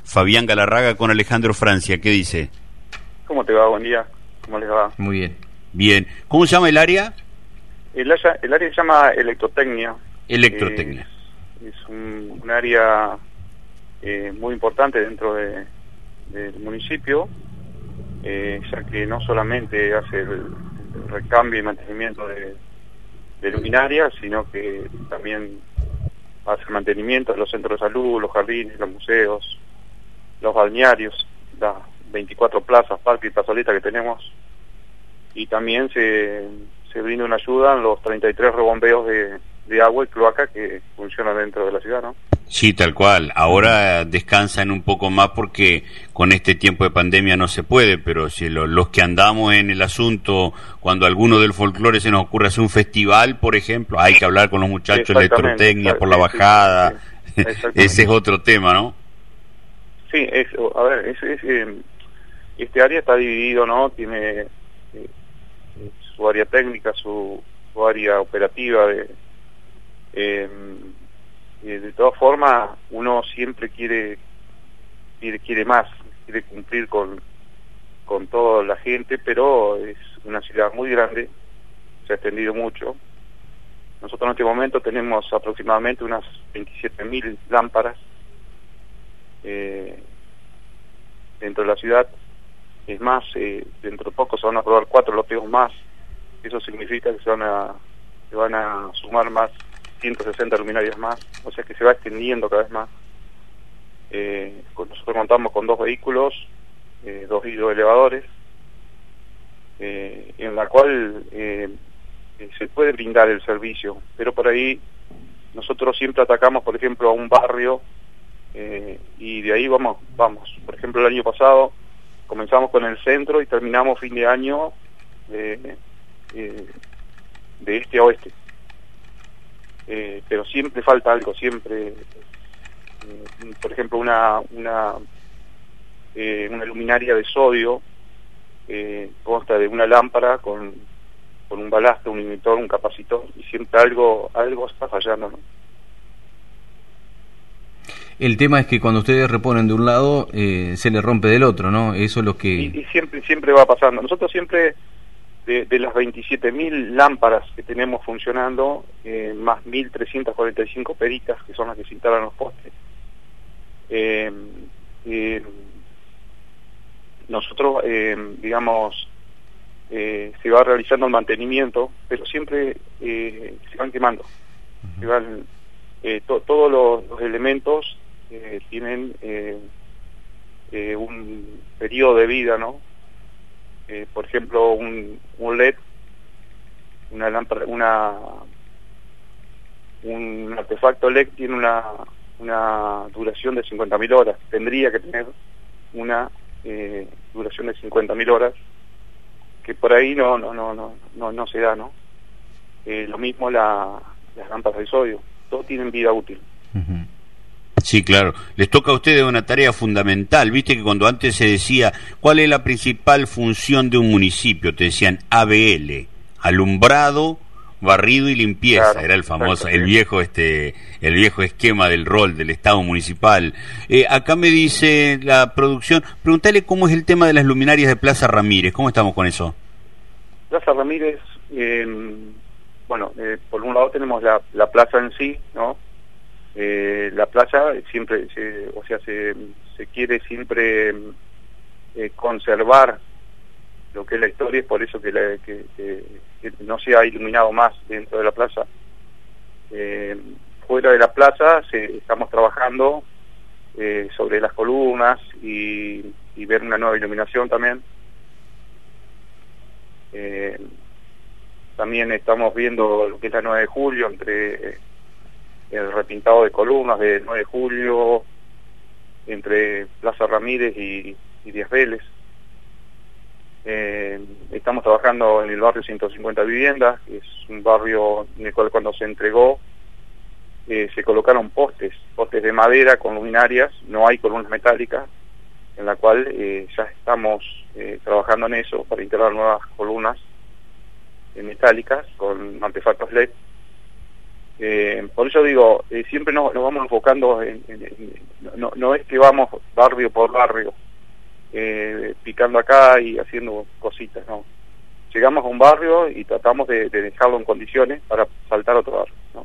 Fabián Galarraga con Alejandro Francia. ¿Qué dice? ¿Cómo te va? Buen día. ¿Cómo les va? Muy bien. Bien. ¿Cómo se llama el área? El área se llama Electrotecnia. Electrotecnia. Es un área muy importante dentro del municipio, ya que no solamente hace el recambio y mantenimiento de luminarias, sino que también hace mantenimiento de los centros de salud, los jardines, los museos, los balnearios, las 24 plazas, parques y plazoletas que tenemos, y también se brinda una ayuda en los 33 rebombeos de agua y cloaca que funcionan dentro de la ciudad, ¿no? Sí, tal cual. Ahora descansan un poco más porque con este tiempo de pandemia no se puede, pero si los que andamos en el asunto, cuando alguno del folclore se nos ocurre hacer un festival, por ejemplo, hay que hablar con los muchachos de Electrotecnia por la bajada. Sí, ese es otro tema, ¿no? Sí, a ver, este área está dividido, ¿no? Tiene su área técnica, su área operativa. De todas formas, uno siempre quiere más, quiere cumplir con toda la gente, pero es una ciudad muy grande, se ha extendido mucho. Nosotros en este momento tenemos aproximadamente unas 27.000 lámparas dentro de la ciudad. Es más, dentro de poco se van a aprobar 4 loteos más. Eso significa que se van a sumar más 160 luminarias más, o sea que se va extendiendo cada vez más. Nosotros contamos con 2 vehículos, 2 hidroelevadores, en la cual se puede brindar el servicio, pero por ahí nosotros siempre atacamos, por ejemplo, a un barrio, y de ahí vamos. Por ejemplo, el año pasado comenzamos con el centro y terminamos fin de año de este a oeste. Pero siempre falta algo, siempre, por ejemplo, una luminaria de sodio consta de una lámpara con un balasto, un inhibitor, un capacitor, y siempre algo está fallando, ¿no? El tema es que cuando ustedes reponen de un lado, se le rompe del otro, ¿no? Eso es lo que... Y siempre va pasando. Nosotros siempre... De las 27.000 lámparas que tenemos funcionando, más 1.345 peritas, que son las que se instalan en los postes, nosotros, digamos, se va realizando el mantenimiento, pero siempre se van quemando. Se van, todos los elementos tienen un periodo de vida, ¿no? Por ejemplo, un LED, una lámpara, un artefacto LED tiene una duración de 50.000 horas. Tendría que tener una duración de 50.000 horas, que por ahí no se da, ¿no? Lo mismo las lámparas de sodio, todos tienen vida útil. Uh-huh. Sí, claro. Les toca a ustedes una tarea fundamental. Viste que cuando antes se decía cuál es la principal función de un municipio, te decían ABL, alumbrado, barrido y limpieza. Claro, era el famoso, el viejo esquema del rol del Estado municipal. Acá me dice la producción, preguntale cómo es el tema de las luminarias de Plaza Ramírez. ¿Cómo estamos con eso? Plaza Ramírez, por un lado tenemos la plaza en sí, ¿no? La plaza siempre se quiere siempre conservar lo que es la historia, es por eso que no se ha iluminado más dentro de la plaza. Fuera de la plaza estamos trabajando sobre las columnas y ver una nueva iluminación también. También estamos viendo lo que es la 9 de julio, entre el repintado de columnas de 9 de julio, entre Plaza Ramírez y Díaz Vélez. Estamos trabajando en el barrio 150 Viviendas, que es un barrio en el cual cuando se entregó se colocaron postes de madera con luminarias, no hay columnas metálicas, en la cual ya estamos trabajando en eso para integrar nuevas columnas metálicas con artefactos LED. Por eso digo, siempre nos vamos enfocando no es que vamos barrio por barrio, picando acá y haciendo cositas, no. Llegamos a un barrio y tratamos de dejarlo en condiciones para saltar a otro barrio, ¿no?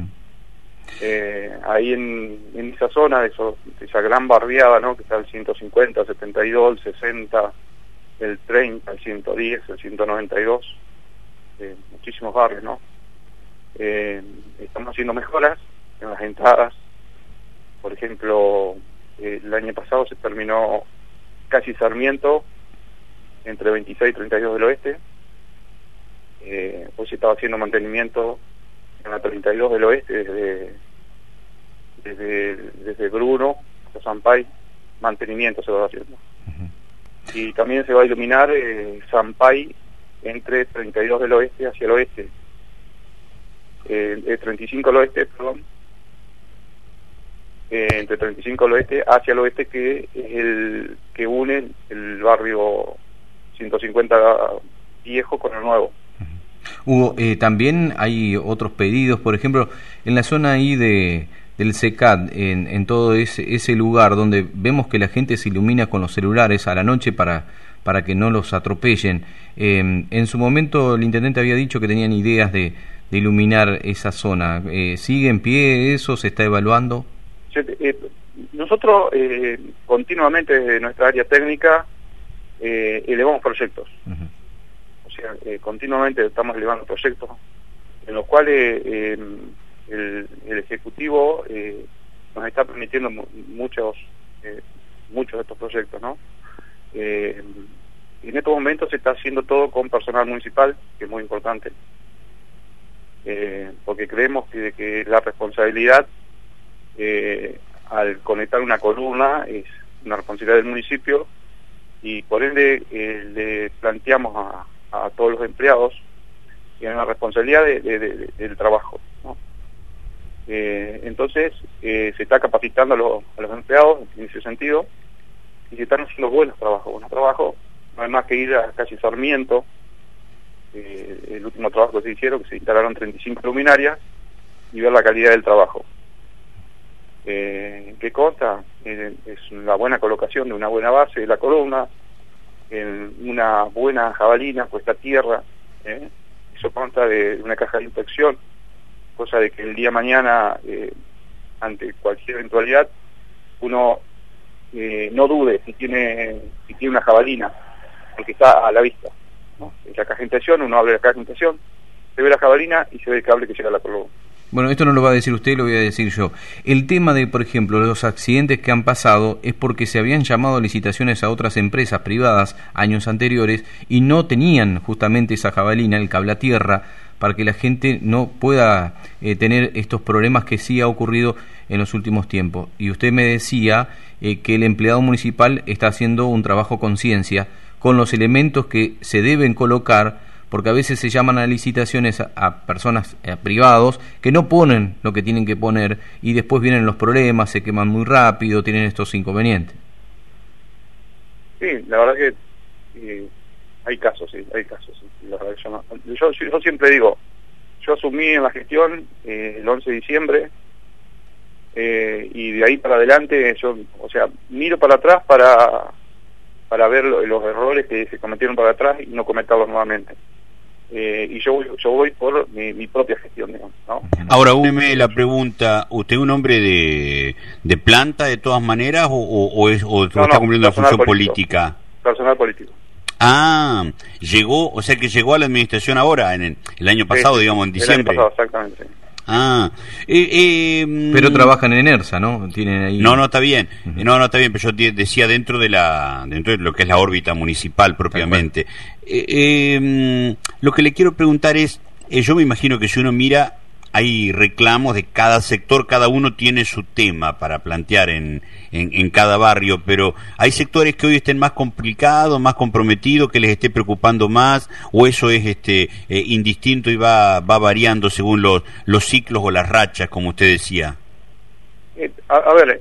Ahí en esa zona, de esa gran barriada, ¿no? Que está el 150, el 72, el 60, el 30, el 110, el 192, muchísimos barrios, ¿no? Estamos haciendo mejoras en las entradas. Por ejemplo, el año pasado se terminó casi Sarmiento, entre 26 y 32 del Oeste. Hoy se estaba haciendo mantenimiento en la 32 del Oeste, desde Bruno hasta Sampay, mantenimiento se va haciendo. Y también se va a iluminar Sampay entre 32 del Oeste hacia el oeste, 35 al oeste, perdón, entre 35 al oeste hacia el oeste, que es el que une el barrio 150 viejo con el nuevo. Hugo, también hay otros pedidos, por ejemplo, en la zona ahí del CECAT, en todo ese lugar donde vemos que la gente se ilumina con los celulares a la noche para que no los atropellen. En su momento el intendente había dicho que tenían ideas de iluminar esa zona. ¿Sigue en pie eso? ¿Se está evaluando? Nosotros continuamente desde nuestra área técnica elevamos proyectos. O sea, continuamente estamos elevando proyectos en los cuales el Ejecutivo nos está permitiendo muchos de estos proyectos, ¿no? En estos momentos se está haciendo todo con personal municipal, que es muy importante, porque creemos que la responsabilidad al conectar una columna es una responsabilidad del municipio, y por ende le planteamos a todos los empleados que hay una responsabilidad del trabajo, ¿no? Entonces se está capacitando a los empleados en ese sentido, y se están haciendo buenos trabajos. No hay más que ir a calle Sarmiento, el último trabajo que se hicieron, que se instalaron 35 luminarias, y ver la calidad del trabajo. ¿Qué consta? Es la buena colocación de una buena base de la columna, en una buena jabalina puesta a tierra, eso consta de una caja de inspección, cosa de que el día de mañana, ante cualquier eventualidad, uno no dude si tiene una jabalina, porque está a la vista, ¿no? En la caja de inspección, uno abre la caja de inspección, se ve la jabalina y se ve el cable que llega a la columna. Bueno, esto no lo va a decir usted, lo voy a decir yo. El tema de, por ejemplo, los accidentes que han pasado es porque se habían llamado licitaciones a otras empresas privadas años anteriores y no tenían justamente esa jabalina, el cable a tierra, para que la gente no pueda tener estos problemas que sí ha ocurrido en los últimos tiempos. Y usted me decía que el empleado municipal está haciendo un trabajo con ciencia, con los elementos que se deben colocar, porque a veces se llaman a licitaciones a personas privados que no ponen lo que tienen que poner, y después vienen los problemas, se queman muy rápido, tienen estos inconvenientes. Sí, la verdad que hay casos, sí. La verdad que yo siempre digo, yo asumí en la gestión el 11 de diciembre, y de ahí para adelante yo, miro para atrás para ver los errores que se cometieron para atrás y no cometerlos nuevamente. Y yo voy por mi propia gestión, digamos, ¿no? Ahora, úneme la pregunta, ¿usted es un hombre de planta de todas maneras o está cumpliendo una función política? Personal político. Ah, llegó a la administración ahora, en el año pasado, digamos, en diciembre. El año pasado, exactamente. Ah, pero trabajan en ENERSA, ¿no? Tienen ahí... No, está bien. No, está bien, pero yo decía dentro de lo que es la órbita municipal propiamente. Lo que le quiero preguntar es, yo me imagino que si uno mira, hay reclamos de cada sector, cada uno tiene su tema para plantear en cada barrio, pero hay sectores que hoy estén más complicados, más comprometidos, que les esté preocupando más, o eso es indistinto y va variando según los ciclos o las rachas, como usted decía. A ver,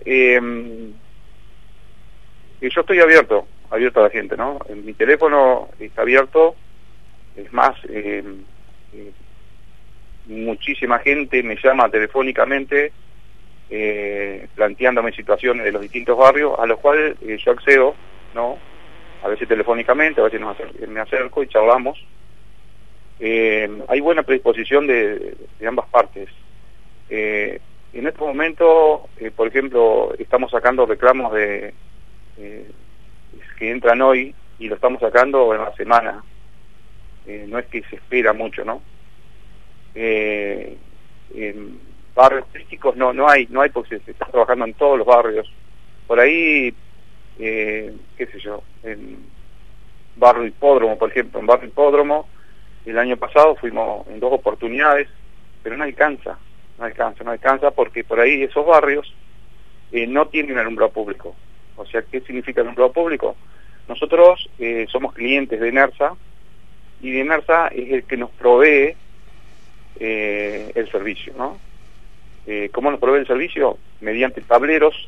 yo estoy abierto a la gente, ¿no? Mi teléfono está abierto, es más, muchísima gente me llama telefónicamente planteándome situaciones de los distintos barrios, a los cuales yo accedo, ¿no? A veces telefónicamente, a veces me acerco y charlamos. Hay buena predisposición de ambas partes. En este momento, por ejemplo, estamos sacando reclamos que entran hoy y lo estamos sacando en la semana. No es que se espera mucho, ¿no? En barrios críticos no hay porque se está trabajando en todos los barrios. Por ahí, qué sé yo, en Barrio Hipódromo, por ejemplo, en Barrio Hipódromo, el año pasado fuimos en 2 oportunidades, pero no alcanza porque por ahí esos barrios no tienen alumbrado público. O sea, ¿qué significa alumbrado público? Nosotros somos clientes de ENERSA, y de ENERSA es el que nos provee el servicio, ¿no? ¿Cómo nos provee el servicio? Mediante tableros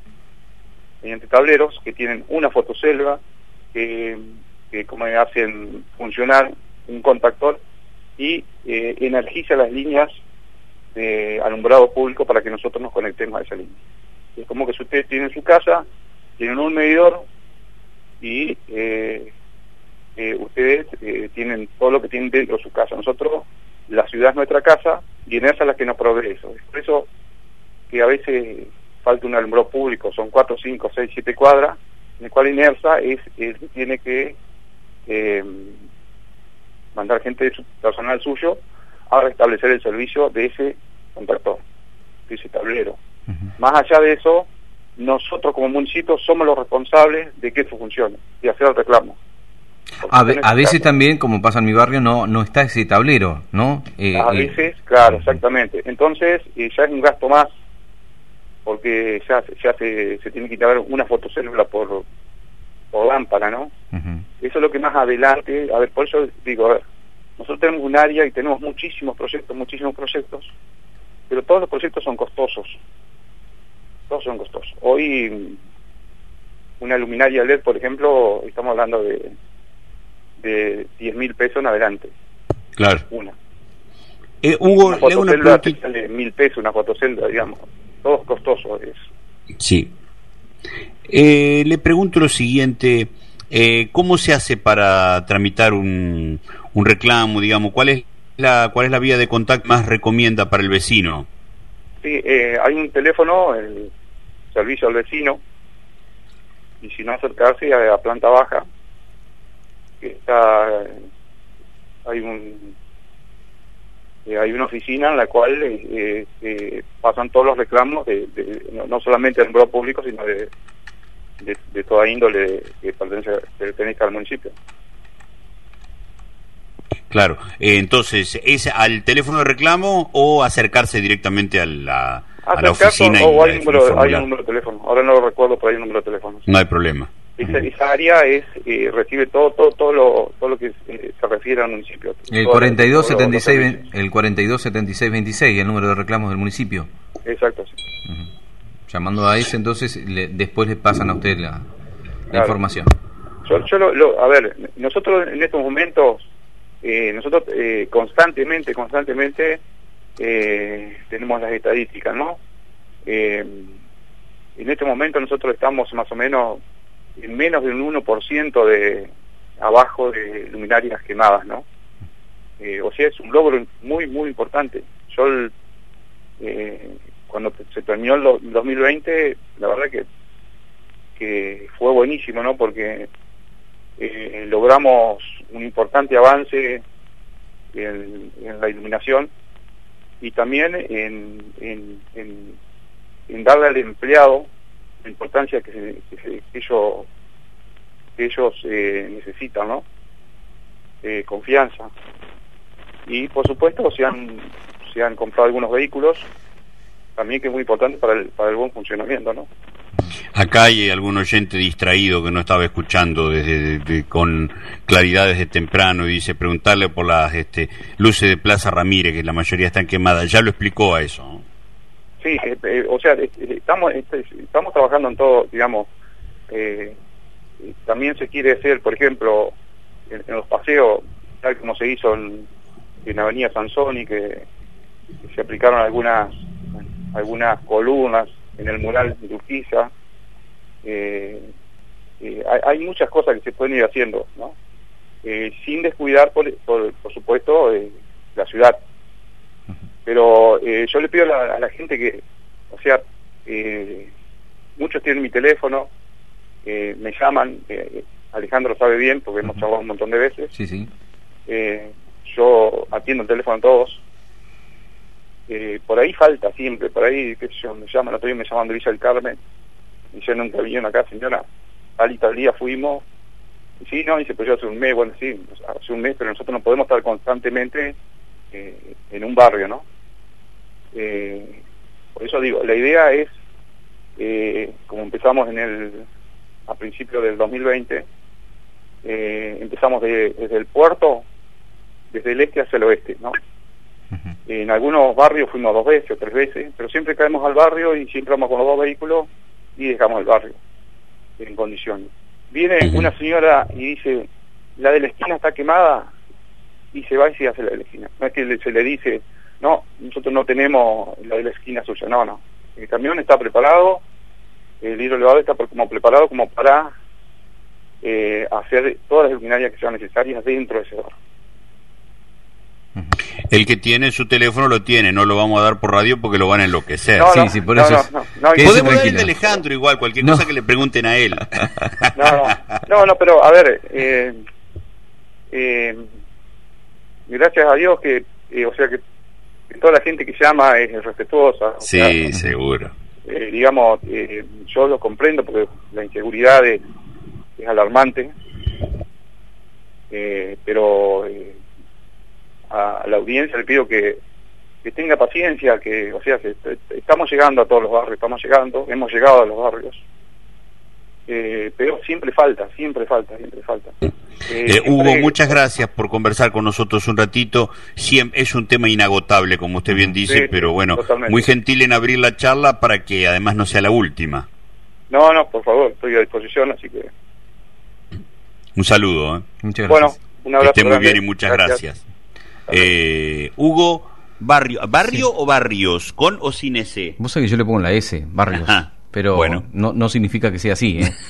que tienen una fotocelda que como hacen funcionar un contactor y energiza las líneas de alumbrado público para que nosotros nos conectemos a esa línea. Es como que si ustedes tienen su casa, tienen un medidor y ustedes tienen todo lo que tienen dentro de su casa. Nosotros, la ciudad es nuestra casa y ENERSA es la que nos provee eso. Es por eso que a veces falta un alumbrado público, son 4, 5, 6, 7 cuadras, en el cual ENERSA tiene que mandar gente personal suyo a restablecer el servicio de ese contactor, de ese tablero. Más allá de eso, nosotros como municipio somos los responsables de que eso funcione, de hacer el reclamo. A veces también, como pasa en mi barrio, no está ese tablero, ¿no? A veces, claro, exactamente. Entonces, ya es un gasto más, porque ya se tiene que instalar una fotocélula por lámpara, ¿no? Eso es lo que más adelante, por eso digo, nosotros tenemos un área y tenemos muchísimos proyectos, pero todos los proyectos son costosos. Hoy, una luminaria LED, por ejemplo, estamos hablando de 10.000 pesos en adelante. Claro. Una Hugo, le una pregunta. Sale 1.000 pesos una fotocelda, digamos. Todo es costoso. Sí. Le pregunto lo siguiente, ¿cómo se hace para tramitar un reclamo, digamos? ¿Cuál es la vía de contacto más recomienda para el vecino? Sí, hay un teléfono, el servicio al vecino, y si no acercarse a planta baja, que hay una oficina en la cual pasan todos los reclamos no solamente del alumbrado público, sino de toda índole que pertenezca al municipio. Claro, entonces, ¿es al teléfono de reclamo o acercarse directamente a la oficina? O hay un número de teléfono, ahora no lo recuerdo, pero hay un número de teléfono. No hay problema. Esa área recibe todo lo que se refiere al municipio. El 427626, el número de reclamos del municipio. Exacto, sí. Llamando a ese, entonces, después le pasan a usted la información. Nosotros en estos momentos, constantemente tenemos las estadísticas, ¿no? En este momento nosotros estamos más o menos en menos de un 1% de abajo de luminarias quemadas, ¿no? O sea, es un logro muy, muy importante. Yo, cuando se terminó el 2020, la verdad que fue buenísimo, ¿no? Porque logramos un importante avance en la iluminación y también en darle al empleado la importancia que ellos necesitan, ¿no? Confianza. Y por supuesto se han comprado algunos vehículos también, que es muy importante para el buen funcionamiento, ¿no? Acá hay algún oyente distraído que no estaba escuchando con claridad desde temprano, y dice preguntarle por las luces de Plaza Ramírez, que la mayoría están quemadas. Ya lo explicó a eso, ¿no? Sí, o sea, estamos trabajando en todo, digamos. También se quiere hacer, por ejemplo, en los paseos, tal como se hizo en Avenida Sansoni, que se aplicaron algunas columnas en el mural de Urquiza. Hay muchas cosas que se pueden ir haciendo, ¿no? Sin descuidar, por supuesto, la ciudad. Pero yo le pido a la gente que, o sea, muchos tienen mi teléfono, me llaman, Alejandro sabe bien, porque hemos charlado un montón de veces. Sí, sí. Yo atiendo el teléfono a todos. Por ahí falta siempre, por ahí, qué sé yo, me llaman, el otro día me llaman de Villa del Carmen, y yo nunca vinieron acá, señora, tal y tal día fuimos. Y sí, no, dice, pues yo hace un mes, bueno, sí, hace un mes, pero nosotros no podemos estar constantemente en un barrio, ¿no? Por eso digo, la idea es, como empezamos a principios del 2020, empezamos desde el puerto, desde el este hacia el oeste, ¿no? En algunos barrios fuimos 2 veces o 3 veces, pero siempre caemos al barrio y siempre vamos con los 2 vehículos y dejamos el barrio en condiciones. Viene una señora y dice, la de la esquina está quemada, y se va y se hace la de la esquina. No es que se le dice, no, nosotros no tenemos la de la esquina suya, no. El camión está preparado, el hidroelevador está preparado como para hacer todas las luminarias que sean necesarias dentro de ese barrio. El que tiene su teléfono lo tiene, no lo vamos a dar por radio porque lo van a enloquecer. Sí, por eso podemos dar el de Alejandro igual, cualquier cosa que le pregunten a él. No, pero a ver, gracias a Dios que, o sea, que toda la gente que llama es respetuosa. Sí, sea, seguro. Digamos, yo lo comprendo porque la inseguridad es alarmante, pero a la audiencia le pido que tenga paciencia, que, o sea, que estamos llegando a todos los barrios, hemos llegado a los barrios, pero siempre falta. Hugo, muchas gracias por conversar con nosotros un ratito. Es un tema inagotable, como usted bien dice, sí, pero bueno, totalmente. Muy gentil en abrir la charla para que además no sea la última. No, por favor, estoy a disposición, así que... Un saludo. Muchas gracias. Bueno, un abrazo. Que esté muy grande. bien y muchas gracias. Hugo, ¿Barrio sí. O Barrios? ¿Con o sin S? Vos sabés que yo le pongo la S, Barrios. Ajá. Pero bueno. no significa que sea así, ¿eh?